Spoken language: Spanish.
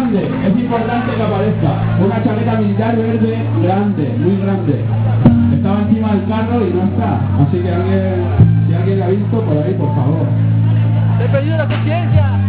grande, es importante que aparezca. Una chaqueta militar verde grande, muy grande. Estaba encima del carro y no está. Así que si alguien la ha visto por ahí, por favor. Te he perdido la conciencia.